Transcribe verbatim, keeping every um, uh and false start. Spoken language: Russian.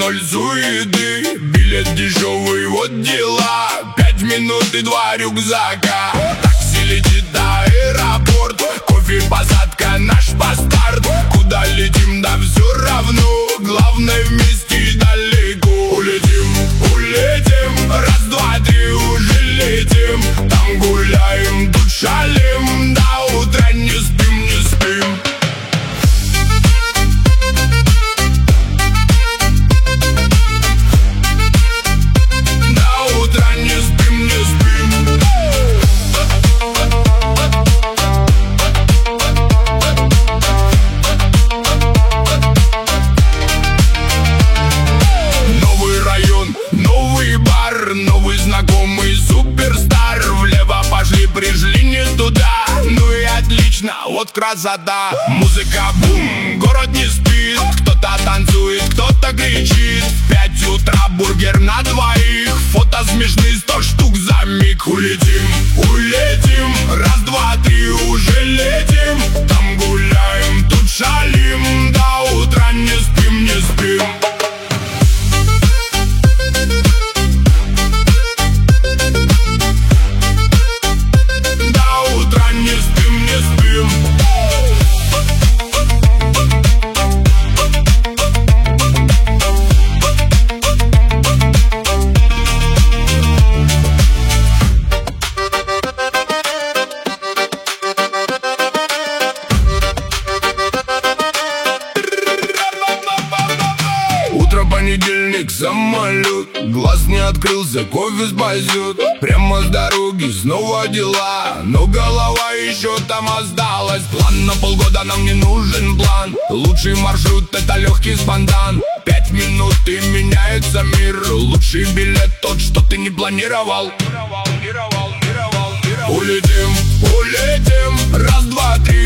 ноль суеты, билет дешевый, вот дела. Пять минут и два рюкзака. Такси летит до аэропорт, кофе, посадка, наш бастард. Куда летим, да все равно, главное вместе и далеко. Улетим, улетим, раз, два, три, уже летим. Там гуляем, тут шалим, до утра не спим, не спим. До утра не спим, не спим. Новый район, новый бар, новый знакомый суперстар. Влево пошли, пришли не туда, ну и отлично, вот красота. Музыка бум, город не спит, кто-то танцует, кто-то кричит. В пять утра бургер на двоих, фото смешные, сто штук за миг. Улетим, улетим, раз, два, три, уже летим. Там гуляем, тут шалим, до утра не спим, не спим. До утра не спим, не спим. Утро, понедельник, самолет, глаз не открылся, кофе спасет. Прямо с дороги снова дела, но голова еще там осталась. План на полгода, нам не нужен план. Лучший маршрут — это легкий спонтан. Пять минут и меняется мир. Лучший билет тот, что ты не планировал. Улетим, улетим, раз, два, три,